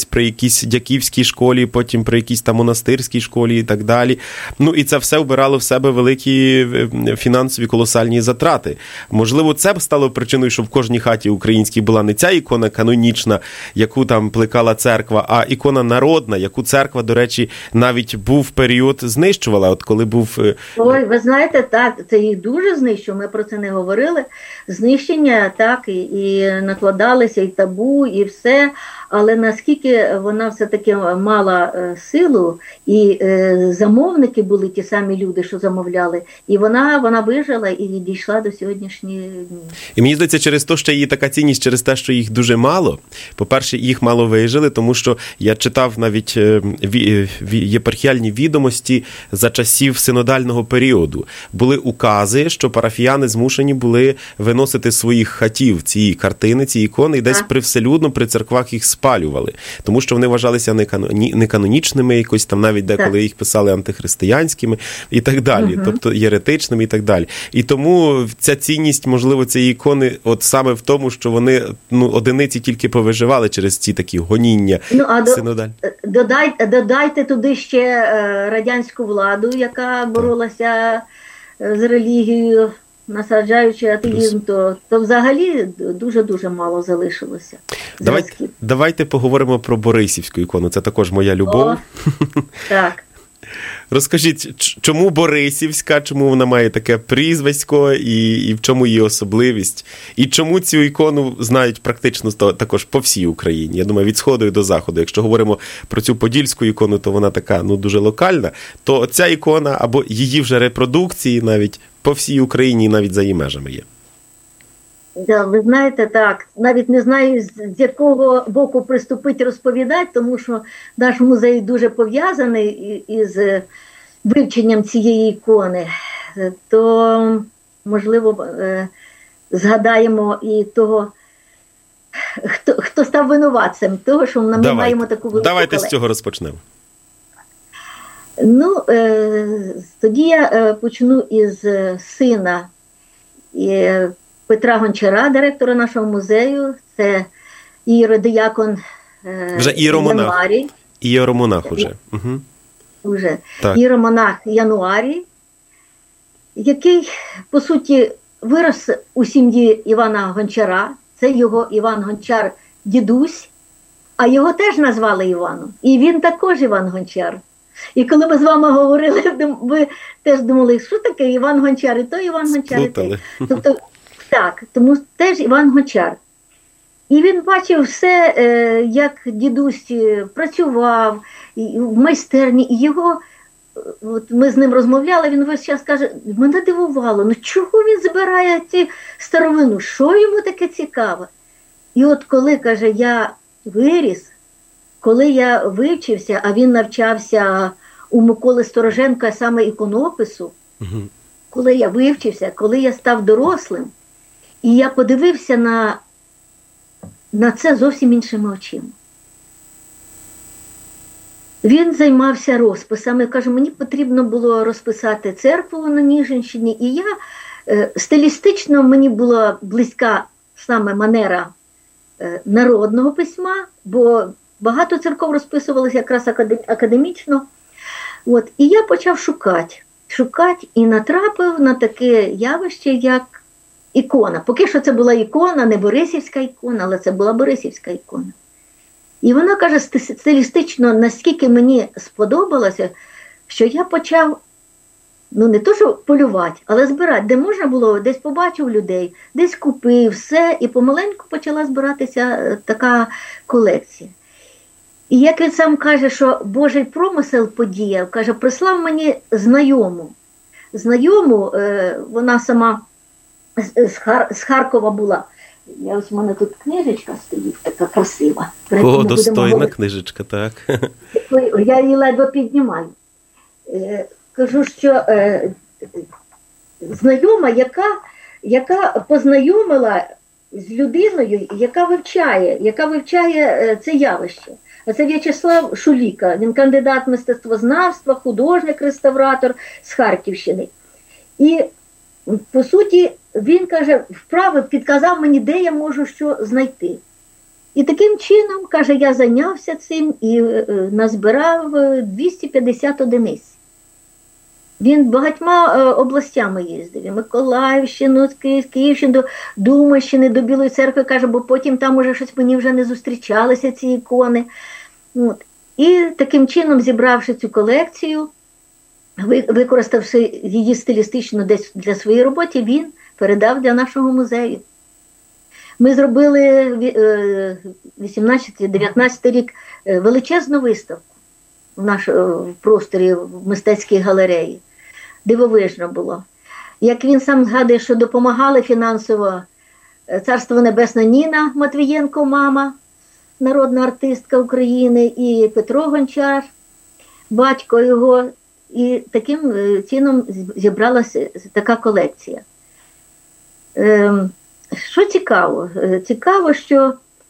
S2: при якійсь дяківській школі, потім при якійсь там монастирській школі і так далі. Ну, і це все вбирало в себе великі фінансові колосальні затрати. Можливо, це б стало причиною, що в кожній хаті українській була не ця ікона канонічна, яку там плекала церква, а ікона народна, яку церква, до речі, навіть був період знищувала, от коли був...
S3: Ой, ви знаєте, так, це їх дуже знищило, ми про це не говорили. Знищення, так, і, і накладалися, і табу, і все, але наскільки вона все-таки мала е, силу, і е, замовники були ті самі люди, що замовляли, і вона, вона вижила і дійшла до сьогоднішніх днів.
S2: І мені здається, через те, що її така цінність, через те, що їх дуже мало, по-перше, їх мало вижили, тому що я читав навіть е, ві, ві, єпархіальні відомості за часів синодального періоду. Були укази, що парафіяни змушені були виносити з своїх хатів ці картини, ці ікони, і десь привселюдно при церквах їх спалювали, тому що вони вважалися неканонічними, якось там навіть деколи так. їх писали антихристиянськими і так далі, угу. тобто єретичними і так далі. І тому ця цінність, можливо, цієї ікони от саме в тому, що вони, ну, одиниці тільки повиживали через ці такі гоніння
S3: ну, а
S2: синодаль.
S3: Додайте, додайте туди ще радянську владу, яка боролася так. з релігією, насаджаючи атеїзм, то, то взагалі дуже-дуже мало залишилося.
S2: Давайте, давайте поговоримо про Борисівську ікону. Це також моя любов.
S3: О, так.
S2: Розкажіть, чому Борисівська, чому вона має таке прізвисько і, і в чому її особливість? І чому цю ікону знають практично також по всій Україні? Я думаю, від Сходу і до Заходу. Якщо говоримо про цю подільську ікону, то вона така, ну, дуже локальна. То ця ікона або її вже репродукції навіть по всій Україні і навіть за її межами є.
S3: Да, ви знаєте, так, навіть не знаю, з якого боку приступити розповідати, тому що наш музей дуже пов'язаний із вивченням цієї ікони. То, можливо, згадаємо і того, хто, хто став винуватцем того, що ми Давайте. маємо таку велику
S2: Давайте
S3: колекцію.
S2: з цього розпочнемо.
S3: Ну, тоді я почну із сина Петра Гончара, директора нашого музею, це іеродіякон Януарій.
S2: Іеромонах уже. Угу.
S3: Уже. Іеромонах Януарій, який, по суті, вирос у сім'ї Івана Гончара. Це його Іван Гончар дідусь, а його теж назвали Іваном. І він також Іван Гончар. І коли ми з вами говорили, ви теж думали, що таке Іван Гончар, і то Іван Гончар, і той. Тобто, так, тому теж Іван Гончар. І він бачив все, як дідусь працював в майстерні, і його, от ми з ним розмовляли, він весь час каже, мене дивувало, ну чого він збирає ці старовину, що йому таке цікаве? І от коли, каже, я виріс, коли я вивчився, а він навчався у Миколи Стороженка саме іконопису, угу. коли я вивчився, коли я став дорослим, і я подивився на, на це зовсім іншими очима. Він займався розписами, каже, мені потрібно було розписати церкву на Ніжинщині, і я е, стилістично мені була близька саме манера е, народного письма, бо багато церков розписувалися якраз академічно. От, і я почав шукати, шукати і натрапив на таке явище, як ікона. Поки що це була ікона, не Борисівська ікона, але це була Борисівська ікона. І вона каже, стилістично, наскільки мені сподобалося, що я почав, ну не то, що полювати, але збирати. Де можна було, десь побачив людей, десь купив, все, і помаленьку почала збиратися така колекція. І як він сам каже, що Божий промисел подіяв, каже, прислав мені знайому. Знайому, вона сама з, Хар... з Харкова була. Я, ось у мене тут книжечка стоїть, така красива.
S2: О, достойна книжечка, так.
S3: Я її ледве піднімаю. Кажу, що знайома, яка, яка познайомила з людиною, яка вивчає, яка вивчає це явище. А це В'ячеслав Шуліка, він кандидат мистецтвознавства, художник, реставратор з Харківщини. І, по суті, він, каже, вправив, підказав мені, де я можу що знайти. І таким чином, каже, я зайнявся цим і назбирав двісті п'ятдесят одиниць. Він багатьма областями їздив, і Миколаївщину, Київщину, до Думанщини, до Білої церкви, каже, бо потім там уже щось мені вже не зустрічалися ці ікони. От. І таким чином, зібравши цю колекцію, використавши її стилістично десь для своєї роботи, він передав для нашого музею. Ми зробили вісімнадцятий-дев'ятнадцятий рік величезну виставку в нашому в просторі в мистецькій галереї. Дивовижно було. Як він сам згадує, що допомагали фінансово Царство Небесне Ніна Матвієнко, мама, народна артистка України, і Петро Гончар, батько його. І таким чином зібралася така колекція. Що цікаво? Цікаво, що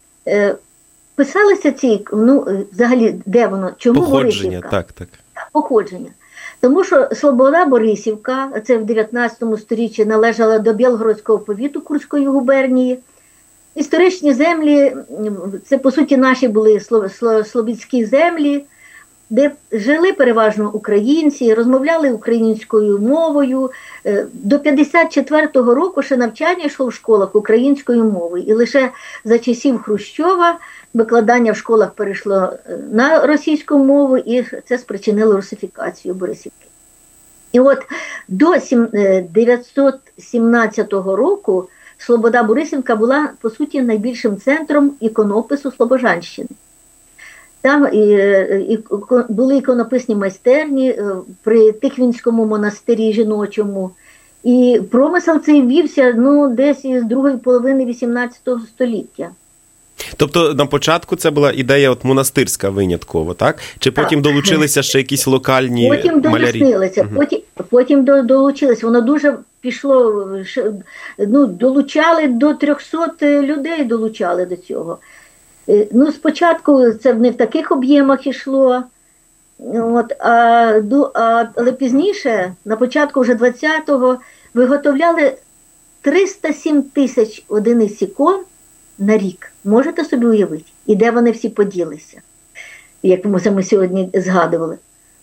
S3: писалися ці, ну, взагалі, де воно, чому
S2: Походження,
S3: Борисівка?
S2: так, так.
S3: Походження. Тому що Слобода Борисівка, це в дев'ятнадцятому сторіччі належала до Білгородського повіту Курської губернії. Історичні землі, це по суті наші були слобідські землі, де жили переважно українці, розмовляли українською мовою. До п'ятдесят четвертого року ще навчання йшло в школах українською мовою. І лише за часів Хрущова викладання в школах перейшло на російську мову, і це спричинило русифікацію Борисівки. І от до дев'ятсот сімнадцятого року Слобода Борисівка була, по суті, найбільшим центром іконопису Слобожанщини. Там і, і, були іконописні майстерні при Тихвінському монастирі жіночому. І промисел цей вівся, ну, десь із другої половини вісімнадцятого століття.
S2: Тобто на початку це була ідея от монастирська винятково, так? Чи потім так. долучилися ще якісь локальні
S3: потім
S2: малярі?
S3: Потім угу. потім, потім долучилися. Воно дуже пішло, ну, долучали до трьохсот людей, долучали до цього. Ну, спочатку це не в таких об'ємах йшло, от, а, а, але пізніше, на початку вже двадцятого, виготовляли триста сім тисяч одиниць ікон на рік. Можете собі уявити? І де вони всі поділися, як ми це сьогодні згадували.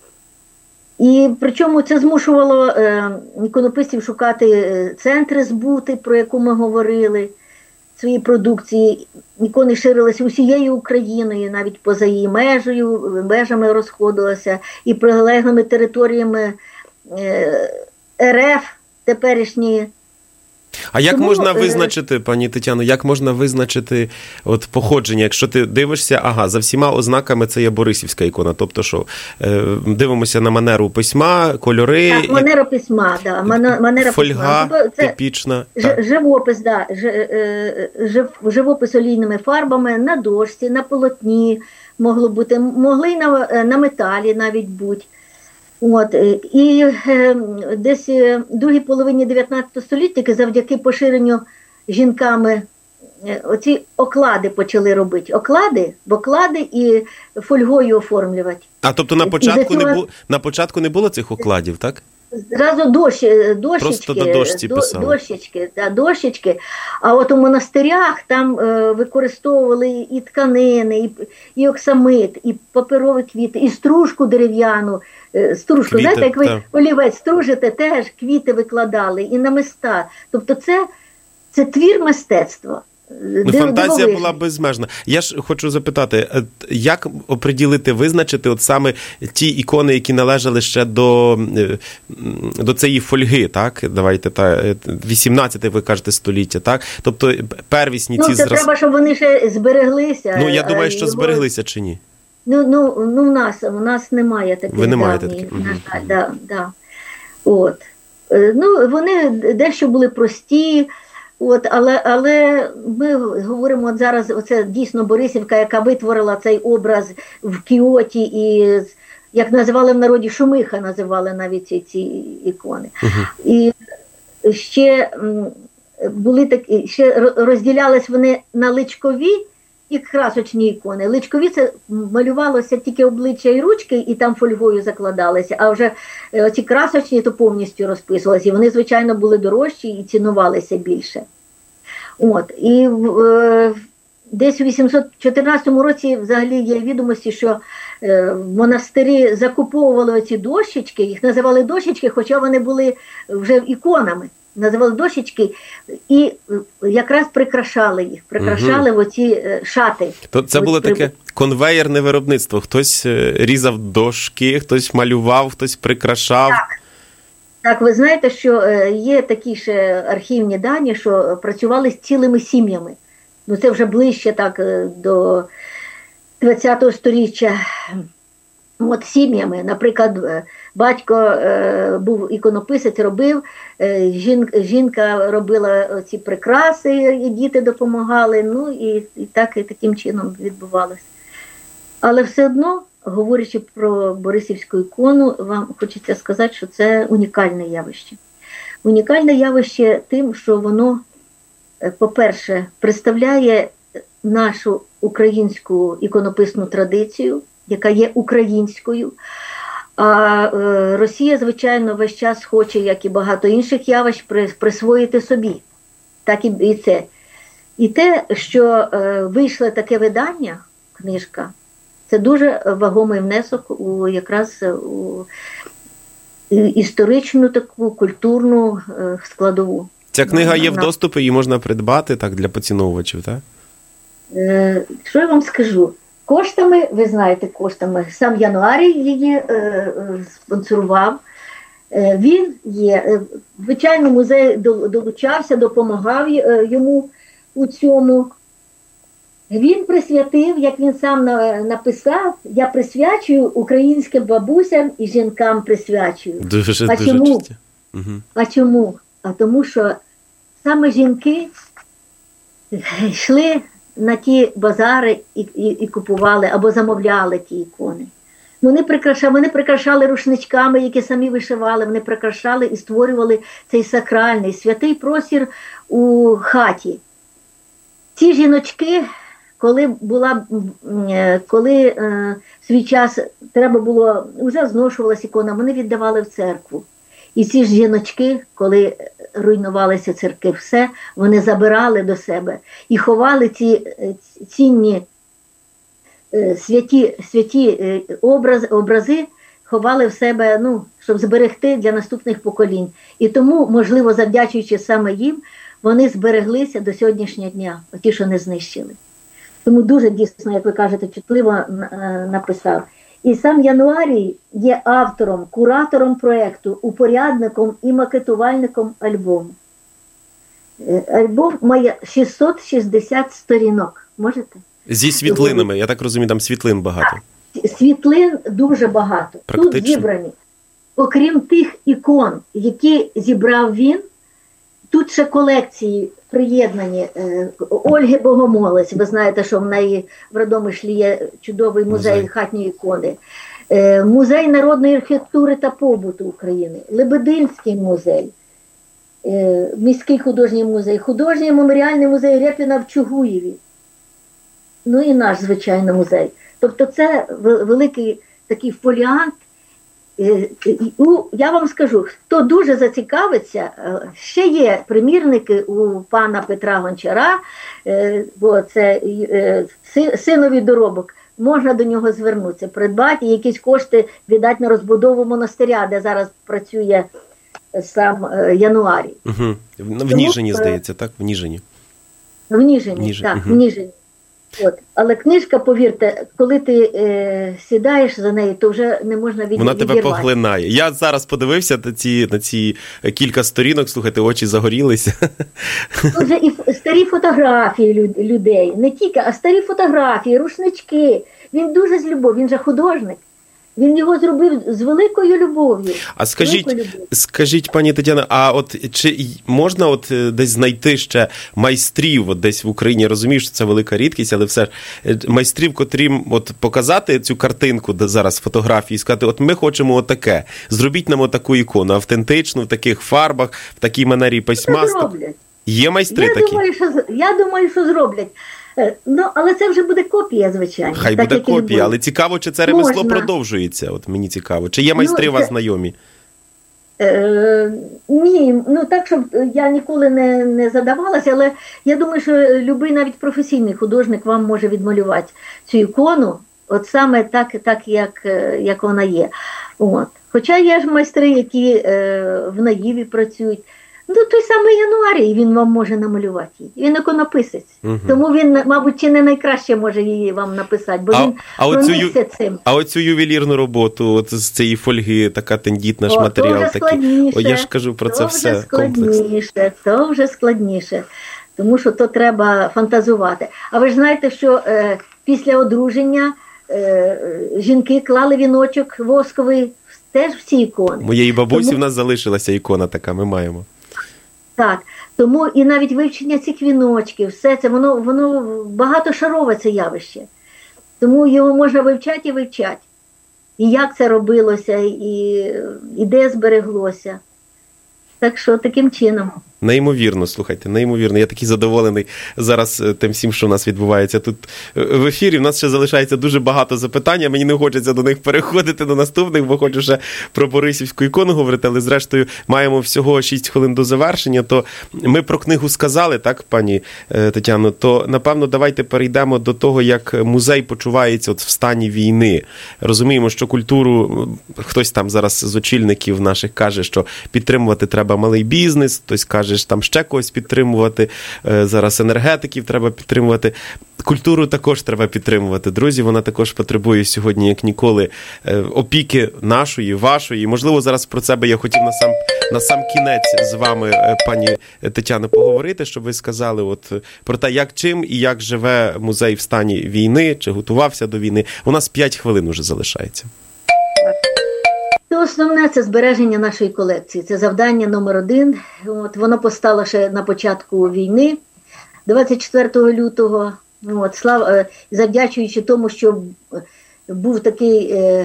S3: І причому це змушувало е, іконописців шукати центри збути, про яку ми говорили, свої продукції. Ікони ширилися усією Україною, навіть поза її межею, межами розходилися, і прилеглими територіями е, РФ теперішні.
S2: А як
S3: Тому,
S2: можна визначити, пані Тетяно, як можна визначити от походження, якщо ти дивишся, ага, за всіма ознаками це є Борисівська ікона, тобто що, е, дивимося на манеру письма, кольори.
S3: Так, манера письма, да, манера
S2: фольга
S3: письма. Це
S2: типічна.
S3: Ж, живопис, да, ж, жив, живопис олійними фарбами на дошці, на полотні, могло бути, могли й на, на металі навіть бути. От, і е, десь в другій половині дев'ятнадцятого століття завдяки поширенню жінками е, оці оклади почали робити. Оклади, оклади і фольгою оформлювати.
S2: А тобто на початку,
S3: цього...
S2: не, бу... на початку не було цих окладів, так?
S3: Зразу дощ, дощечки,
S2: Просто до дошці писали.
S3: Дощечки, да, дощечки. А от у монастирях там е, використовували і тканини, і, і оксамит, і паперові квіти, і стружку дерев'яну. Е, стружку, квіти, знаєте, як ви та. олівець стружите, теж квіти викладали, і намиста. Тобто це, це твір мистецтва.
S2: Ну, фантазія була безмежна. Я ж хочу запитати, як оприділити, визначити от саме ті ікони, які належали ще до, до цієї фольги, так? Давайте, та, вісімнадцяте, ви кажете, століття, так? Тобто первісні
S3: ну,
S2: ці
S3: зразки. Ну, це треба, щоб вони ще збереглися.
S2: Ну, я думаю, що його... збереглися чи ні?
S3: Ну, ну, ну, в нас, у нас немає таких.
S2: Ви не маєте таких?
S3: На жаль, угу. да, да. От. Ну, вони дещо були прості. От, але, але ми говоримо от зараз, оце дійсно Борисівка, яка витворила цей образ в Кіоті, і, як називали в народі, шумиха називали навіть ці, ці ікони. Uh-huh. І ще були такі, ще розділялись вони на личкові і красочні ікони. Личкові – це малювалося тільки обличчя і ручки, і там фольгою закладалися, а вже ці красочні то повністю розписувалися. І вони, звичайно, були дорожчі і цінувалися більше. От. І е, десь у вісімсот чотирнадцятому році взагалі є відомості, що е, в монастирі закуповували оці дощечки, їх називали дощечки, хоча вони були вже іконами. Називали дощечки і якраз прикрашали їх, прикрашали угу. в оці шати.
S2: То це було таке конвеєрне виробництво. Хтось різав дошки, хтось малював, хтось прикрашав.
S3: Так, так, ви знаєте, що є такі ще архівні дані, що працювали з цілими сім'ями. Ну це вже ближче так до ХХ сторіччя. От сім'ями, наприклад, батько е, був іконописець, робив, е, жінка, жінка робила ці прикраси, і діти допомагали, ну і, і так і таким чином відбувалося. Але все одно, говорячи про Борисівську ікону, вам хочеться сказати, що це унікальне явище. Унікальне явище тим, що воно, по-перше, представляє нашу українську іконописну традицію, яка є українською. А е, Росія, звичайно, весь час хоче, як і багато інших явищ, присвоїти собі. Так і, і це. І те, що е, вийшло таке видання, книжка, це дуже вагомий внесок у якраз у історичну таку культурну е, складову.
S2: Ця книга є в доступі, її можна придбати так для поціновувачів, так?
S3: Е, що я вам скажу? Коштами, ви знаєте, коштами, сам Януарій її е, е, спонсорував. Е, він є, звичайно, музей долучався, допомагав е, йому у цьому. Він присвятив, як він сам на, написав, я присвячую українським бабусям і жінкам присвячую.
S2: Дуже,
S3: а
S2: дуже
S3: чому?
S2: Угу.
S3: А чому? А тому, що саме жінки йшли на ті базари і, і, і купували або замовляли ті ікони. Вони прикрашали, вони прикрашали рушничками, які самі вишивали, вони прикрашали і створювали цей сакральний, святий простір у хаті. Ці жіночки, коли була, коли е, свій час треба було, вже зношувалася ікона, вони віддавали в церкву. І ці ж жіночки, коли руйнувалися церкви, все, вони забирали до себе і ховали ці цінні святі, святі образи, образи, ховали в себе, ну, щоб зберегти для наступних поколінь. І тому, можливо, завдячуючи саме їм, вони збереглися до сьогоднішнього дня, ті, що не знищили. Тому дуже дійсно, як ви кажете, чутливо написав. І сам Януарій є автором, куратором проєкту, упорядником і макетувальником альбому. Альбом має шістсот шістдесят сторінок. Можете?
S2: Зі світлинами, я так розумію, там світлин багато.
S3: Так, світлин дуже багато.
S2: Практично.
S3: Тут зібрані, окрім тих ікон, які зібрав він, тут ще колекції приєднані. Ольги Богомолець, ви знаєте, що в неї в Радомишлі є чудовий музей, музей. хатньої ікони. Музей народної архітектури та побуту України, Лебединський музей, міський художній музей, художній меморіальний музей Рєпіна в Чугуєві. Ну і наш, звичайно, музей. Тобто це великий такий фоліант. Я вам скажу, хто дуже зацікавиться, ще є примірники у пана Петра Гончара, бо це синові доробок, можна до нього звернутися, придбати, якісь кошти віддати на розбудову монастиря, де зараз працює сам Януарій.
S2: Угу. В Ніжині, здається, так? В Ніжині.
S3: В Ніжині, Ніжин. так, угу. в Ніжині. От. Але книжка, повірте, коли ти е, сідаєш за нею, то вже не можна від,
S2: Вона
S3: відірвати.
S2: тебе поглинає. Я зараз подивився на ці, на ці кілька сторінок, слухайте, очі загорілися.
S3: Тут же і старі фотографії людей, не тільки, а старі фотографії, рушнички. Він дуже з любов'ю, він же художник. Він його зробив з великою любов'ю.
S2: А скажіть, скажіть, пані Тетяна, а от чи можна от десь знайти ще майстрів от десь в Україні? Розумію, що це велика рідкість, але все ж майстрів, котрим от показати цю картинку зараз фотографії, сказати, от ми хочемо отаке, зробіть нам отаку ікону, автентичну, в таких фарбах, в такій манері письма. Є майстри
S3: я
S2: такі?
S3: Думаю, що, я думаю, що зроблять. Ну, але це вже буде копія, звичайно.
S2: Хай
S3: так,
S2: буде копія, але цікаво, чи це ремесло
S3: Можна.
S2: продовжується, от мені цікаво. Чи є майстри
S3: ну,
S2: у вас
S3: це...
S2: знайомі?
S3: Е, ні, ну так, щоб я ніколи не, не задавалася, але я думаю, що любий навіть професійний художник вам може відмалювати цю ікону, от саме так, так як, як вона є. От. Хоча є ж майстри, які е, в наїві працюють. Ну, той самий Януарій, він вам може намалювати її. Він іконописець. Угу. Тому він, мабуть, чи не найкраще може її вам написати, бо а, він
S2: а
S3: проникся
S2: ю...
S3: цим.
S2: А оцю ювелірну роботу, от з цієї фольги, така тендітна ж матеріал.
S3: То вже складніше.
S2: О, я ж кажу про це все.
S3: То вже складніше, то вже складніше. Тому що то треба фантазувати. А ви ж знаєте, що е, після одруження е, жінки клали віночок восковий теж в ці ікони.
S2: Моєї бабусі
S3: тому...
S2: в нас залишилася ікона така, ми маємо.
S3: Так, тому і навіть вивчення цих віночків, все це, воно, воно багатошарове це явище. Тому його можна вивчати і вивчати. І як це робилося, і, і де збереглося. Так що таким чином.
S2: Неймовірно, слухайте, неймовірно. Я такий задоволений зараз тим всім, що у нас відбувається тут в ефірі. У нас ще залишається дуже багато запитань, мені не хочеться до них переходити до наступних, бо хочу ще про Борисівську ікону говорити, але зрештою маємо всього шість хвилин до завершення, то ми про книгу сказали, так, пані Тетяно, то, напевно, давайте перейдемо до того, як музей почувається от в стані війни. Розуміємо, що культуру, хтось там зараз з очільників наших каже, що підтримувати треба малий бізнес, хтось каже, там ще когось підтримувати, зараз енергетиків треба підтримувати. Культуру також треба підтримувати, друзі, вона також потребує сьогодні, як ніколи, опіки нашої, вашої. Можливо, зараз про це би я хотів на сам, на сам кінець з вами, пані Тетяно, поговорити, щоб ви сказали от про те, як чим і як живе музей в стані війни, чи готувався до війни. У нас п'ять хвилин уже залишається.
S3: Основне – це збереження нашої колекції. Це завдання номер один. От, воно постало ще на початку війни, двадцять четвертого лютого. От, слав, завдячуючи тому, що був такий е,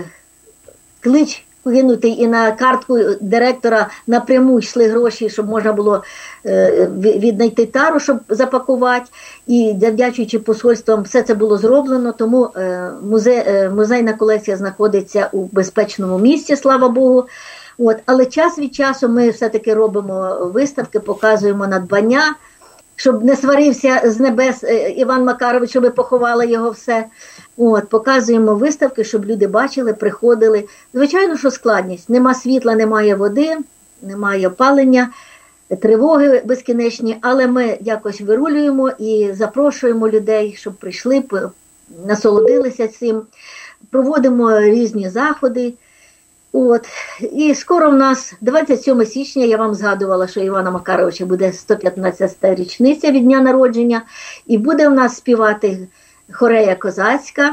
S3: клич кинутий і на картку директора напряму йшли гроші, щоб можна було е, віднайти тару, щоб запакувати. І завдячуючи посольствам, все це було зроблено, тому е, музей, е, музейна колекція знаходиться у безпечному місці, слава Богу. От, але час від часу ми все-таки робимо виставки, показуємо надбання, щоб не сварився з небес Іван Макарович, щоб поховали його все. От, показуємо виставки, щоб люди бачили, приходили. Звичайно, що складність. Нема світла, немає води, немає опалення, тривоги безкінечні, але ми якось вирулюємо і запрошуємо людей, щоб прийшли, насолодилися цим. Проводимо різні заходи. От. І скоро в нас двадцять сьомого січня, я вам згадувала, що Івана Макаровича буде сто п'ятнадцята річниця від дня народження, і буде в нас співати хорея козацька,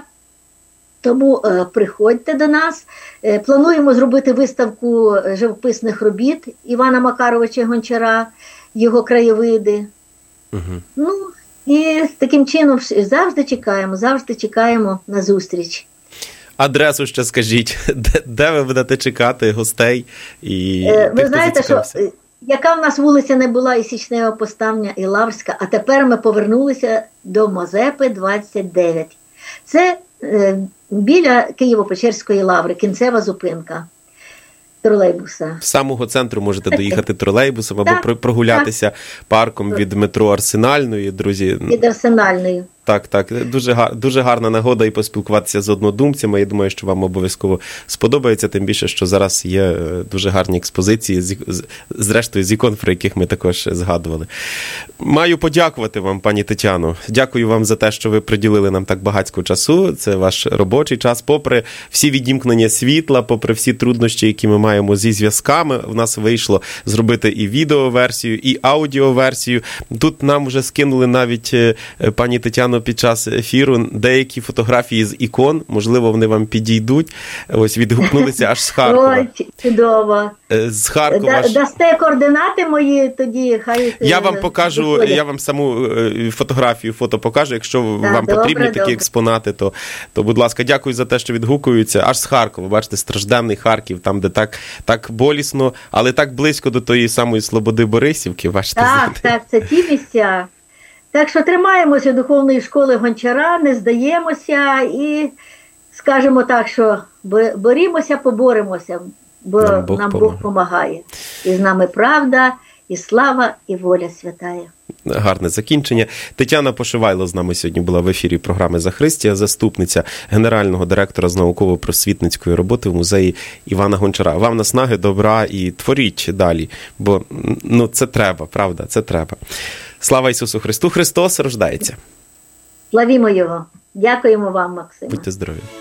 S3: тому е, приходьте до нас. Е, плануємо зробити виставку живописних робіт Івана Макаровича Гончара, його краєвиди. Угу. Ну, і таким чином завжди чекаємо, завжди чекаємо на зустріч.
S2: Адресу ще скажіть, де, де ви будете чекати гостей? І
S3: е, ви знаєте, що яка в нас вулиця не була, і Січнева Поставня, і Лаврська, а тепер ми повернулися до Мазепи двадцять дев'ять. Це е, біля Києво-Печерської лаври, кінцева зупинка тролейбуса.
S2: З самого центру можете доїхати тролейбусом або так, прогулятися так. парком від метро Арсенальної, друзі.
S3: Від Арсенальної.
S2: Так, так. Дуже, гар, дуже гарна нагода і поспілкуватися з однодумцями. Я думаю, що вам обов'язково сподобається, тим більше, що зараз є дуже гарні експозиції, з, з, зрештою, з ікон, про яких ми також згадували. Маю подякувати вам, пані Тетяно. Дякую вам за те, що ви приділили нам так багатько часу. Це ваш робочий час. Попри всі відімкнення світла, попри всі труднощі, які ми маємо зі зв'язками, в нас вийшло зробити і відеоверсію, і аудіоверсію. Тут нам вже скинули навіть, пані Тетяно, під час ефіру деякі фотографії з ікон, можливо, вони вам підійдуть. Ось відгукнулися аж з Харкова.
S3: Ой, чудово.
S2: З Харкова.
S3: Да, дасте координати мої, тоді хай...
S2: Я вам покажу, виходять. Я вам саму фотографію, фото покажу. Якщо да, вам добре, потрібні добре. такі експонати, то, то, будь ласка, дякую за те, що відгукуються. Аж з Харкова, бачите, стражденний Харків, там, де так, так болісно, але так близько до тої самої Слободи Борисівки, бачите.
S3: Так, так, це ті місця. Так що тримаємося духовної школи Гончара, не здаємося і скажемо так, що борімося, поборемося. бо
S2: нам Бог,
S3: нам
S2: помагає.
S3: Бог помагає. І з нами правда, і слава, і воля святая.
S2: Гарне закінчення. Тетяна Пошивайло з нами сьогодні була в ефірі програми «Захристія», заступниця генерального директора з науково-просвітницької роботи в музеї Івана Гончара. Вам наснаги, добра і творіть далі, бо ну, це треба, правда, це треба. Слава Ісусу Христу! Христос рождається!
S3: Славімо Його! Дякуємо вам, Максим.
S2: Будьте здорові!